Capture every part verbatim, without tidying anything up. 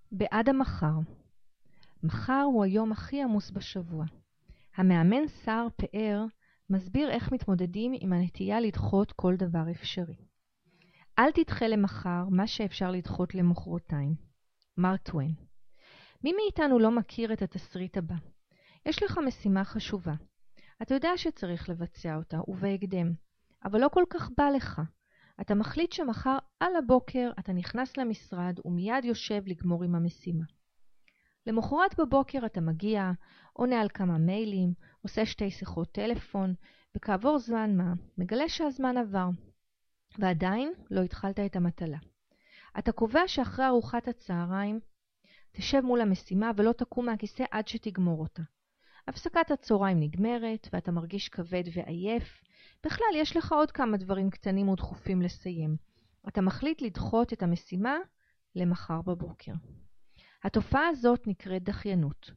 בעד המחר. מחר הוא היום הכי עמוס בשבוע. המאמן סער פאר מסביר איך מתמודדים עם הנטייה לדחות כל דבר אפשרי. אל תדחה למחר מה שאפשר לדחות למחרתיים. מארק טוויין. מי מאיתנו לא מכיר את התסריט הבא? יש לך משימה חשובה. אתה יודע שצריך לבצע אותה ובהקדם, אבל לא כל כך בא לך. אתה מחליט שמחר על הבוקר אתה נכנס למשרד ומיד יושב לגמור עם המשימה. למחרת בבוקר אתה מגיע, עונה על כמה מיילים, עושה שתי שיחות טלפון, וכעבור זמן מה, מגלה שהזמן עבר. ועדיין לא התחלת את המטלה. אתה קובע שאחרי ארוחת הצהריים, תשב מול המשימה ולא תקום מהכיסא עד שתגמור אותה. הפסקת הצהריים נגמרת ואתה מרגיש כבד ועייף. בכלל יש לך עוד כמה דברים קטנים ודחופים לסיים. אתה מחליט לדחות את המשימה למחר בבוקר. התופעה הזאת נקראת דחיינות.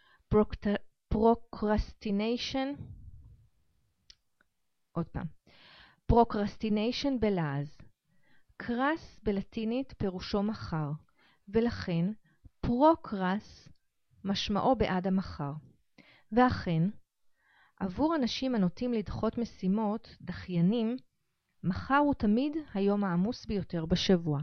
פרוקרסטיניישן, עוד פעם, פרוקרסטיניישן בלעז. קרס בלטינית פירושו מחר, ולכן פרוקרס משמעו בעד המחר. ואכן, עבור אנשים הנוטים לדחות משימות, דחיינים, מחר הוא תמיד היום העמוס ביותר בשבוע.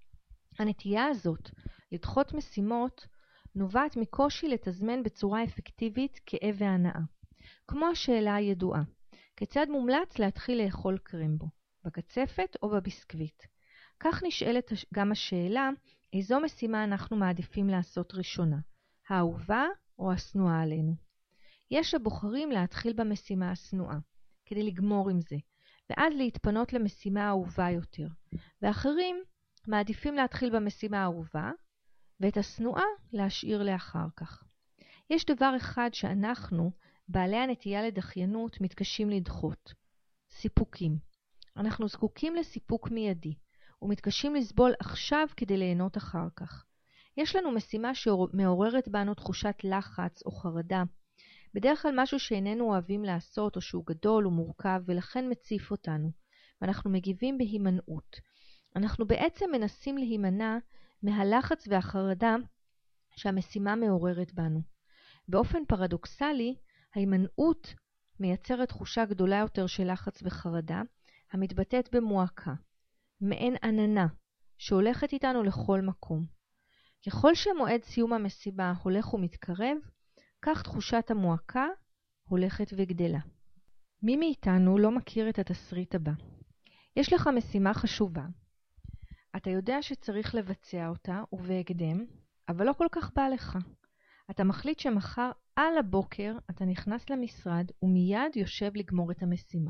הנטייה הזאת לדחות משימות נובעת מקושי לתזמן בצורה אפקטיבית כאב והנאה. כמו השאלה הידועה, כיצד מומלץ להתחיל לאכול קרמבו, בקצפת או בביסקוויט? כך נשאלת גם השאלה, איזו משימה אנחנו מעדיפים לעשות ראשונה, האהובה או השנואה עלינו? יש הבוחרים להתחיל במשימה השנואה, כדי לגמור עם זה, ואז להתפנות למשימה האהובה יותר, ואחרים מעדיפים להתחיל במשימה האהובה, ואת השנואה להשאיר לאחר כך. יש דבר אחד שאנחנו, בעלי הנטייה לדחיינות, מתקשים לדחות. סיפוקים. אנחנו זקוקים לסיפוק מיידי, ומתקשים לסבול עכשיו כדי ליהנות אחר כך. יש לנו משימה שמעוררת בנו תחושת לחץ או חרדה, בדרך כלל משהו שאיננו אוהבים לעשות או שהוא גדול ומורכב ולכן מציף אותנו, ואנחנו מגיבים בהימנעות. אנחנו בעצם מנסים להימנע מהלחץ והחרדה שהמשימה מעוררת בנו. באופן פרדוקסלי, ההימנעות מייצרת תחושה גדולה יותר של לחץ וחרדה, המתבטאת במועקה, מעין עננה, שהולכת איתנו לכל מקום. ככל שמועד סיום המשימה הולך ומתקרב, כך תחושת המועקה הולכת וגדלה. מי מאיתנו לא מכיר את התסריט הבא? יש לך משימה חשובה. אתה יודע שצריך לבצע אותה ובהקדם, אבל לא כל כך בא לך. אתה מחליט שמחר על הבוקר אתה נכנס למשרד ומיד יושב לגמור את המשימה.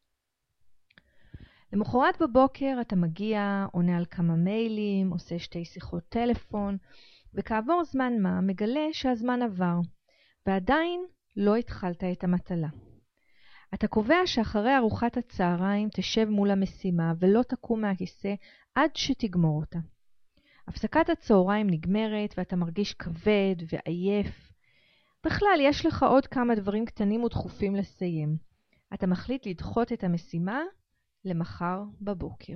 למחרת בבוקר אתה מגיע, עונה על כמה מיילים, עושה שתי שיחות טלפון, וכעבור זמן מה מגלה שהזמן עבר, ועדיין לא התחלת את המטלה. אתה קובע שאחרי ארוחת הצהריים תשב מול המשימה ולא תקום מהכיסא עד שתגמור אותה. הפסקת הצהריים נגמרת ואתה מרגיש כבד ועייף. בכלל יש לך עוד כמה דברים קטנים ודחופים לסיים. אתה מחליט לדחות את המשימה למחר בבוקר.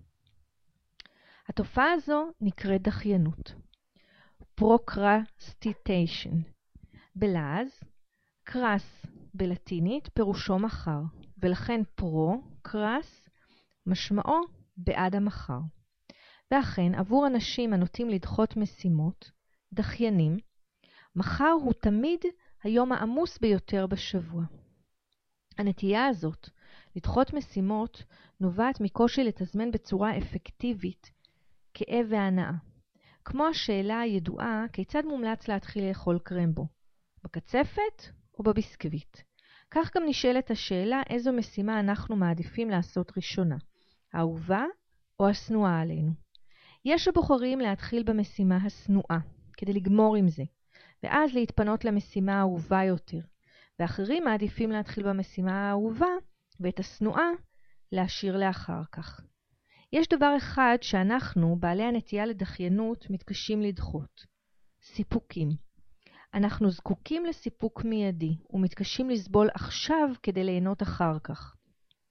התופעה הזו נקראת דחיינות. פרוקרסטיטיישן. בלעז, קרס בלטינית פירושו מחר, ולכן פרו, קרס, משמעו בעד המחר. ואכן, עבור אנשים הנוטים לדחות משימות, דחיינים, מחר הוא תמיד היום העמוס ביותר בשבוע. הנטייה הזאת לדחות משימות נובעת מקושי לתזמן בצורה אפקטיבית כאב והנאה. כמו השאלה הידועה, כיצד מומלץ להתחיל לאכול קרמבו, בקצפת או בביסקוויט? כך גם נשאלת השאלה איזו משימה אנחנו מעדיפים לעשות ראשונה, האהובה או השנואה עלינו. יש הבוחרים להתחיל במשימה השנואה, כדי לגמור עם זה, ואז להתפנות למשימה האהובה יותר, ואחרים מעדיפים להתחיל במשימה האהובה, ואת השנואה להשאיר לאחר כך. יש דבר אחד שאנחנו, בעלי הנטייה לדחיינות, מתקשים לדחות. סיפוקים. אנחנו זקוקים לסיפוק מיידי, ומתקשים לסבול עכשיו כדי ליהנות אחר כך.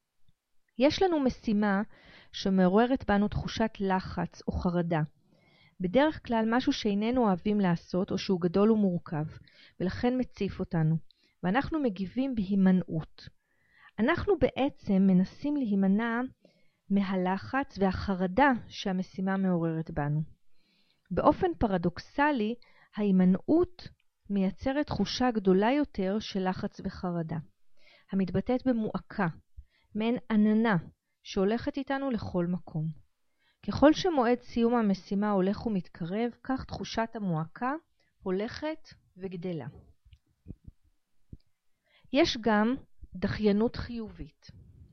יש לנו משימה שמעוררת בנו תחושת לחץ או חרדה, בדרך כלל משהו שאיננו אוהבים לעשות או שהוא גדול ומורכב, ולכן מציף אותנו, ואנחנו מגיבים בהימנעות. אנחנו בעצם מנסים להימנע מהלחץ והחרדה שהמשימה מעוררת בנו. באופן פרדוקסלי, ההימנעות מייצרת תחושה גדולה יותר של לחץ וחרדה, המתבטאת במועקה, מעין עננה שהולכת איתנו לכל מקום. ככל שמועד סיום המשימה הולך ומתקרב, כך תחושת המועקה הולכת וגדלה. יש גם דחיינות חיובית.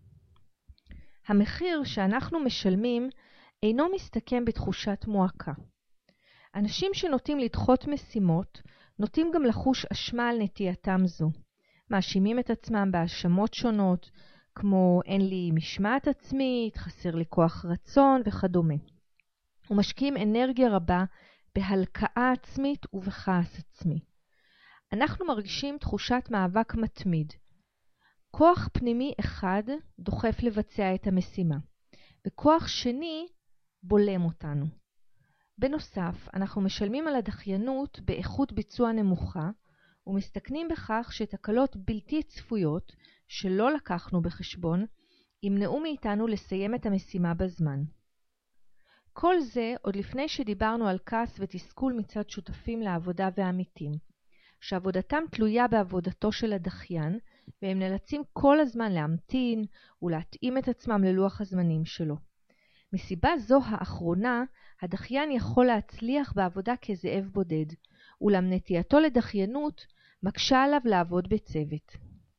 המחיר שאנחנו משלמים אינו מסתכם בתחושת מועקה. אנשים שנוטים לדחות משימות, נוטים גם לחוש אשמה על נטייתם זו. מאשימים את עצמם בהאשמות שונות, כמו אין לי משמעת עצמית, חסר לי כוח רצון וכדומה. ומשקיעים אנרגיה רבה בהלקאה עצמית ובכעס עצמי. אנחנו מרגישים תחושת מאבק מתמיד. כוח פנימי אחד דוחף לבצע את המשימה, וכוח שני בולם אותנו. בנוסף, אנחנו משלמים על הדחיינות באיכות ביצוע נמוכה, ומסתכנים בכך שתקלות בלתי צפויות שלא לקחנו בחשבון, ימנעו מאיתנו לסיים את המשימה בזמן. כל זה עוד לפני שדיברנו על כעס ותסכול מצד שותפים לעבודה ועמיתים, שעבודתם תלויה בעבודתו של הדחיין, והם נאלצים כל הזמן להמתין ולהתאים את עצמם ללוח הזמנים שלו. מסיבה זו האחרונה, הדחיין יכול להצליח בעבודה כזאב בודד, אולם נטייתו לדחיינות מקשה עליו לעבוד בצוות.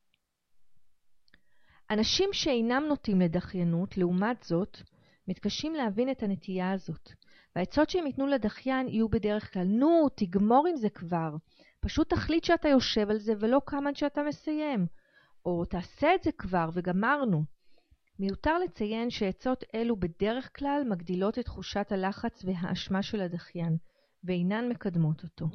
אנשים שאינם נוטים לדחיינות, לעומת זאת, מתקשים להבין את הנטייה הזאת, והעצות שהם ייתנו לדחיין יהיו בדרך כלל, נו, תגמור עם זה כבר, פשוט תחליט שאתה יושב על זה ולא קם עד שאתה מסיים, או תעשה את זה כבר וגמרנו. מיותר לציין שעצות אלו בדרך כלל מגדילות את תחושת הלחץ והאשמה של הדחיין, ואינן מקדמות אותו.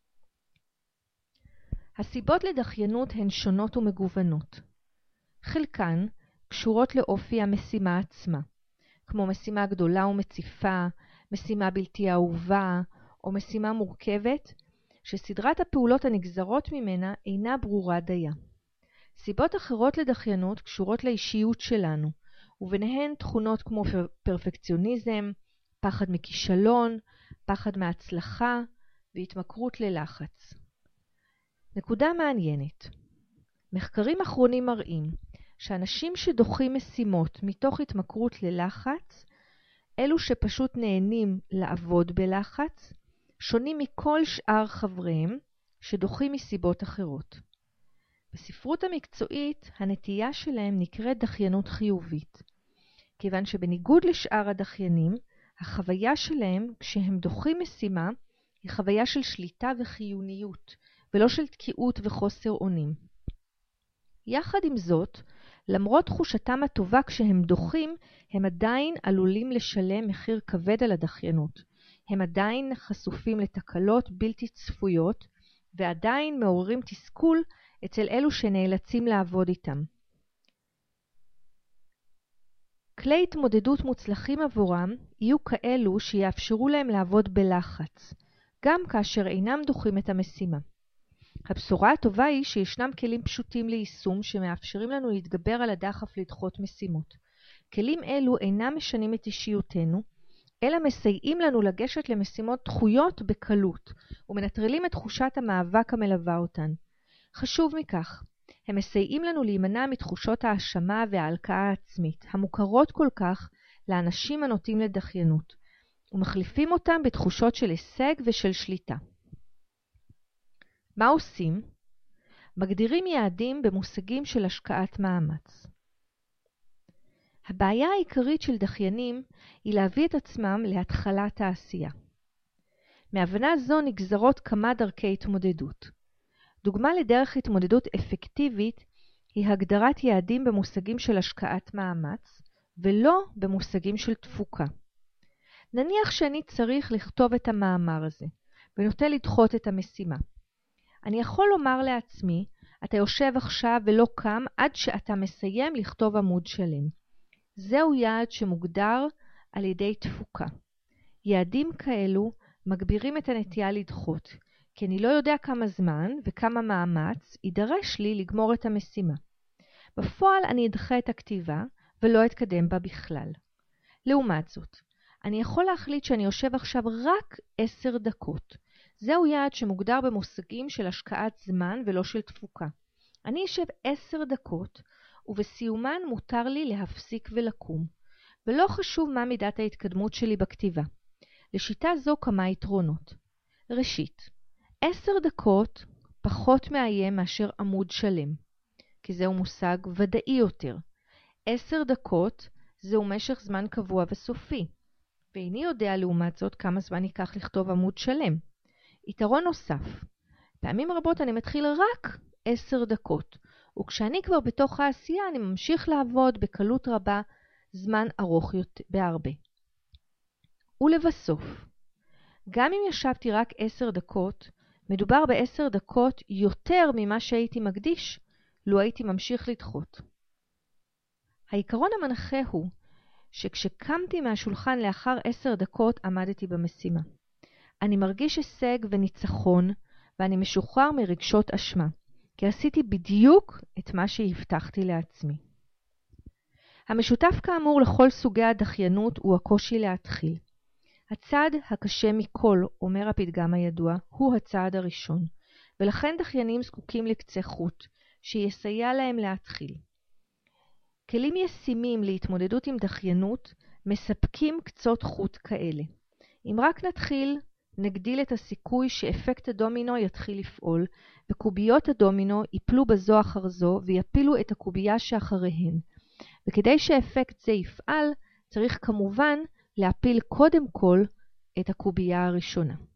הסיבות לדחיינות הן שונות ומגוונות. חלקן קשורות לאופי המשימה עצמה, כמו משימה גדולה ומציפה, משימה בלתי אהובה, או משימה מורכבת, שסדרת הפעולות הנגזרות ממנה אינה ברורה דייה. סיבות אחרות לדחיינות קשורות לאישיות שלנו, וביניהן תכונות כמו פרפקציוניזם, פחד מכישלון, פחד מהצלחה והתמכרות ללחץ. נקודה מעניינת. מחקרים אחרונים מראים שאנשים שדוחים משימות מתוך התמכרות ללחץ, אלו שפשוט נהנים לעבוד בלחץ, שונים מכל שאר חבריהם שדוחים מסיבות אחרות. בספרות המקצועית, הנטייה שלהם נקראת דחיינות חיובית, כיוון שבניגוד לשאר הדחיינים, החוויה שלהם כשהם דוחים משימה היא חוויה של שליטה וחיוניות, ולא של תקיעות וחוסר אונים. יחד עם זאת, למרות תחושתם הטובה כשהם דוחים, הם עדיין עלולים לשלם מחיר כבד על הדחיינות. הם עדיין חשופים לתקלות בלתי צפויות, ועדיין מעוררים תסכול אצל אלו שנאלצים לעבוד איתם. כלי התמודדות מוצלחים עבורם יהיו כאלו שיאפשרו להם לעבוד בלחץ, גם כאשר אינם דוחים את המשימה. הבשורה הטובה היא שישנם כלים פשוטים ליישום שמאפשרים לנו להתגבר על הדחף לדחות משימות. כלים אלו אינם משנים את אישיותנו, אלא מסייעים לנו לגשת למשימות דחויות בקלות, ומנטרלים את תחושת המאבק המלווה אותן. חשוב מכך, הם מסייעים לנו להימנע מתחושות האשמה וההלקאה העצמית, המוכרות כל כך לאנשים הנוטים לדחיינות, ומחליפים אותם בתחושות של הישג ושל שליטה. מה עושים? מגדירים יעדים במושגים של השקעת מאמץ. הבעיה העיקרית של דחיינים היא להביא את עצמם להתחלת העשייה. מהבנה זו נגזרות כמה דרכי התמודדות. דוגמה לדרך התמודדות אפקטיבית היא הגדרת יעדים במושגים של השקעת מאמץ, ולא במושגים של תפוקה. נניח שאני צריך לכתוב את המאמר הזה, ונוטה לדחות את המשימה. אני יכול לומר לעצמי, אתה יושב עכשיו ולא קם עד שאתה מסיים לכתוב עמוד שלם. זהו יעד שמוגדר על ידי תפוקה. יעדים כאלו מגבירים את הנטייה לדחות, כי אני לא יודע כמה זמן וכמה מאמץ יידרש לי לגמור את המשימה. בפועל אני אדחה את הכתיבה ולא אתקדם בה בכלל. לעומת זאת, אני יכול להחליט שאני יושב עכשיו רק עשר דקות. זהו יעד שמוגדר במושגים של השקעת זמן ולא של תפוקה. אני אשב עשר דקות, ובסיומן מותר לי להפסיק ולקום, ולא חשוב מה מידת ההתקדמות שלי בכתיבה. לשיטה זו כמה יתרונות. ראשית, עשר דקות פחות מאיים מאשר עמוד שלם, כי זהו מושג ודאי יותר. עשר דקות זהו משך זמן קבוע וסופי, ואיני יודע לעומת זאת כמה זמן ייקח לכתוב עמוד שלם. יתרון נוסף, פעמים רבות אני מתחיל רק עשר דקות, וכשאני כבר בתוך העשייה אני ממשיך לעבוד בקלות רבה זמן ארוך יותר, בהרבה. ולבסוף, גם אם ישבתי רק עשר דקות, מדובר בעשר דקות יותר ממה שהייתי מקדיש, לו הייתי ממשיך לדחות. העיקרון המנחה הוא שכשקמתי מהשולחן לאחר עשר דקות עמדתי במשימה. אני מרגיש הישג וניצחון, ואני משוחרר מרגשות אשמה, כי עשיתי בדיוק את מה שהבטחתי לעצמי. המשותף כאמור לכל סוגי הדחיינות הוא הקושי להתחיל. הצעד הקשה מכל, אומר הפתגם הידוע, הוא הצעד הראשון, ולכן דחיינים זקוקים לקצה חוט, שיסייע להם להתחיל. כלים ישימים להתמודדות עם דחיינות מספקים קצות חוט כאלה. אם רק נתחיל, נגדיל את הסיכוי שאפקט הדומינו יתחיל לפעול, וקוביות הדומינו ייפלו בזו אחר זו ויפילו את הקובייה שאחריהן. וכדי שאפקט זה יפעל, צריך כמובן להפיל קודם כל את הקובייה הראשונה.